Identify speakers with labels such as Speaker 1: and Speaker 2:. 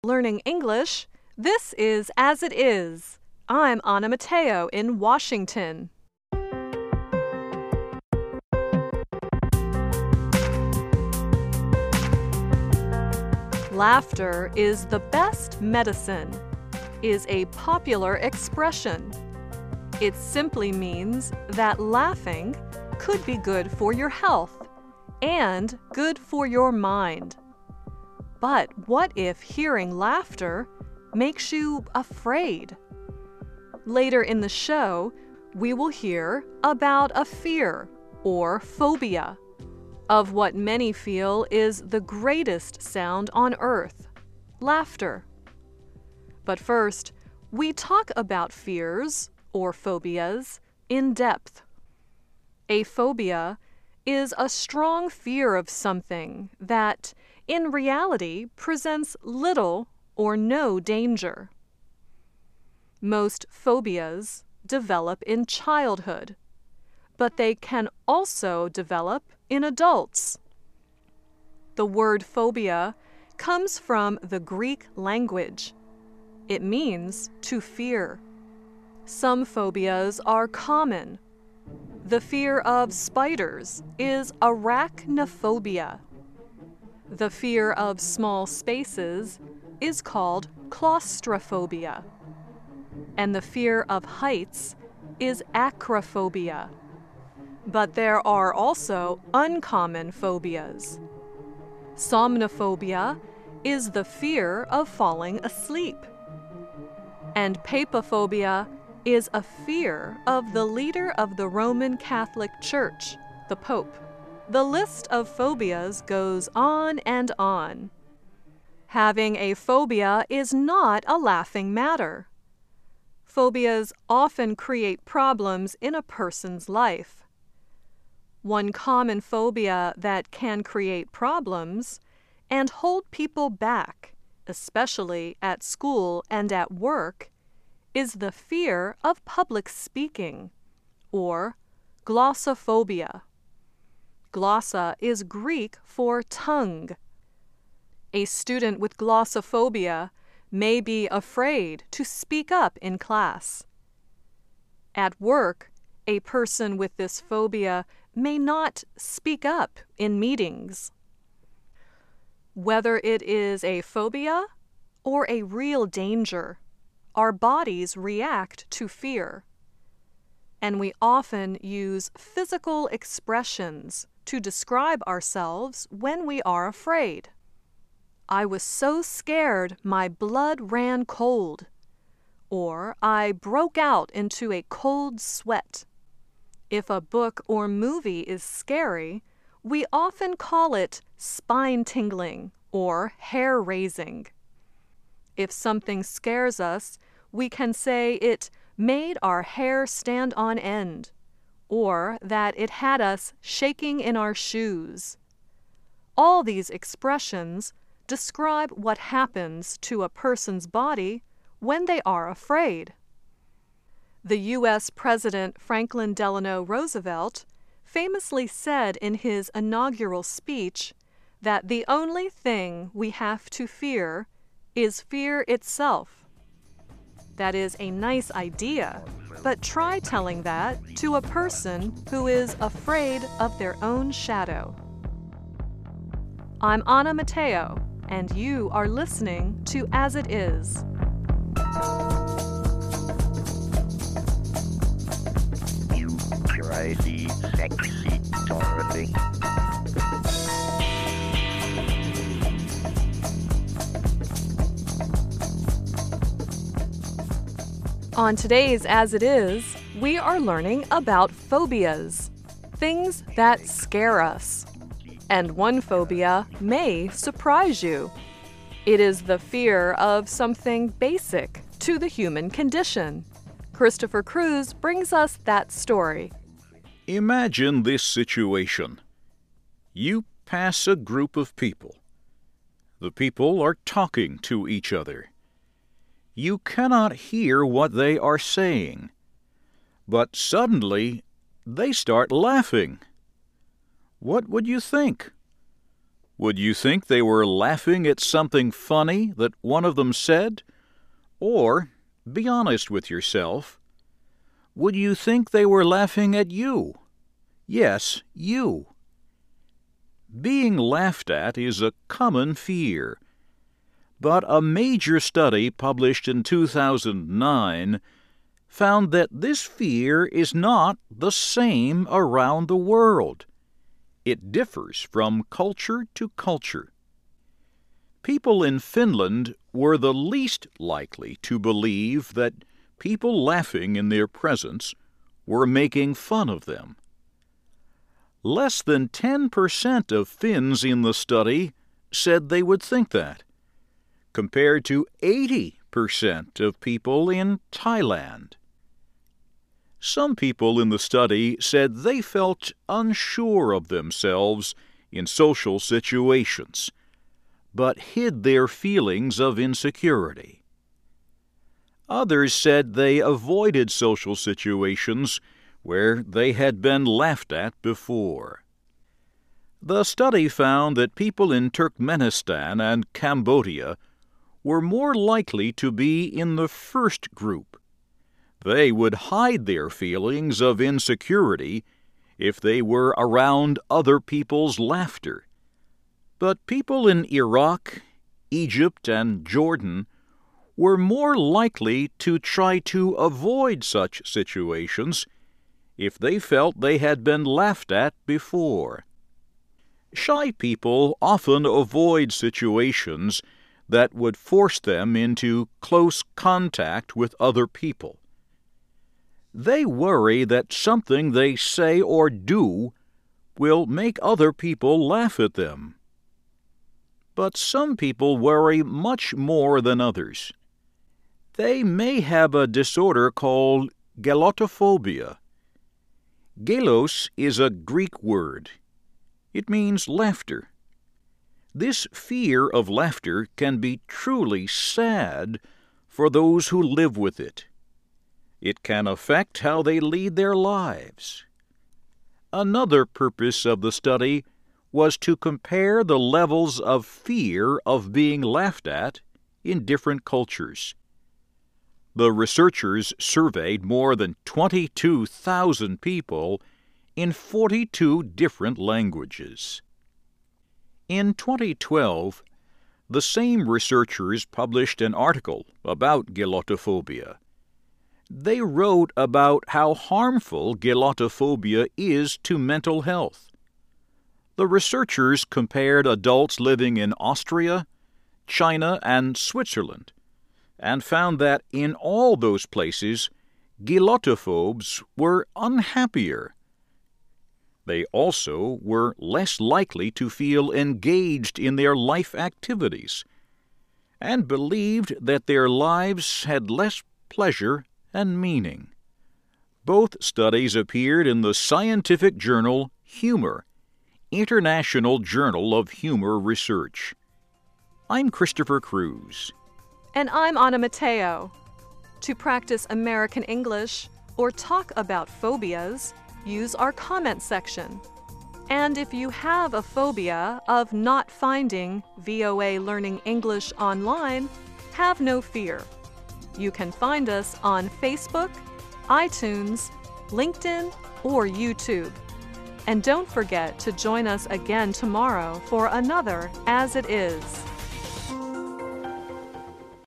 Speaker 1: Learning English, this is As It Is. I'm Anna Mateo in Washington. Laughter is the best medicine is a popular expression. It simply means that laughing could be good for your health and good for your mind. But what if hearing laughter makes you afraid? Later in the show, we will hear about a fear or phobia of what many feel is the greatest sound on earth, laughter. But first, we talk about fears or phobias in depth. A phobia is a strong fear of something that, in reality, presents little or no danger. Most phobias develop in childhood, but they can also develop in adults. The word phobia comes from the Greek language. It means to fear. Some phobias are common. The fear of spiders is arachnophobia. The fear of small spaces is called claustrophobia. And the fear of heights is acrophobia. But there are also uncommon phobias. Somnophobia is the fear of falling asleep. And papophobia is a fear of the leader of the Roman Catholic Church, the Pope. The list of phobias goes on and on. Having a phobia is not a laughing matter. Phobias often create problems in a person's life. One common phobia that can create problems and hold people back, especially at school and at work, is the fear of public speaking, or glossophobia. Glossa is Greek for tongue. A student with glossophobia may be afraid to speak up in class. At work, a person with this phobia may not speak up in meetings. Whether it is a phobia or a real danger, our bodies react to fear. And we often use physical expressions to describe ourselves when we are afraid. I was so scared my blood ran cold. Or I broke out into a cold sweat. If a book or movie is scary, we often call it spine-tingling or hair-raising. If something scares us, we can say it made our hair stand on end, or that it had us shaking in our shoes. All these expressions describe what happens to a person's body when they are afraid. The U.S. President Franklin Delano Roosevelt famously said in his inaugural speech that the only thing we have to fear is fear itself. That is a nice idea, but try telling that to a person who is afraid of their own shadow. I'm Anna Mateo, and you are listening to As It Is.
Speaker 2: Crazy, sexy, Dorothy.
Speaker 1: On today's As It Is, we are learning about phobias, things that scare us. And one phobia may surprise you. It is the fear of something basic to the human condition. Christopher Cruz brings us that story.
Speaker 3: Imagine this situation. You pass a group of people. The people are talking to each other. You cannot hear what they are saying. But suddenly, they start laughing. What would you think? Would you think they were laughing at something funny that one of them said? Or, be honest with yourself, would you think they were laughing at you? Yes, you. Being laughed at is a common fear. But a major study published in 2009 found that this fear is not the same around the world. It differs from culture to culture. People in Finland were the least likely to believe that people laughing in their presence were making fun of them. Less than 10% of Finns in the study said they would think that, compared to 80% of people in Thailand. Some people in the study said they felt unsure of themselves in social situations, but hid their feelings of insecurity. Others said they avoided social situations where they had been laughed at before. The study found that people in Turkmenistan and Cambodia were more likely to be in the first group. They would hide their feelings of insecurity if they were around other people's laughter. But people in Iraq, Egypt, and Jordan were more likely to try to avoid such situations if they felt they had been laughed at before. Shy people often avoid situations that would force them into close contact with other people. They worry that something they say or do will make other people laugh at them. But some people worry much more than others. They may have a disorder called gelottophobia. Gelos is a Greek word. It means laughter. This fear of laughter can be truly sad for those who live with it. It can affect how they lead their lives. Another purpose of the study was to compare the levels of fear of being laughed at in different cultures. The researchers surveyed more than 22,000 people in 42 different languages. In 2012, the same researchers published an article about gelottophobia. They wrote about how harmful gelottophobia is to mental health. The researchers compared adults living in Austria, China, and Switzerland, and found that in all those places, gelottophobes were unhappier. They also were less likely to feel engaged in their life activities, and believed that their lives had less pleasure and meaning. Both studies appeared in the scientific journal Humor, International Journal of Humor Research. I'm Christopher Cruz.
Speaker 1: And I'm Anna Mateo. To practice American English or talk about phobias, use our comment section. And if you have a phobia of not finding VOA Learning English online, have no fear. You can find us on Facebook, iTunes, LinkedIn, or YouTube. And don't forget to join us again tomorrow for another As It Is.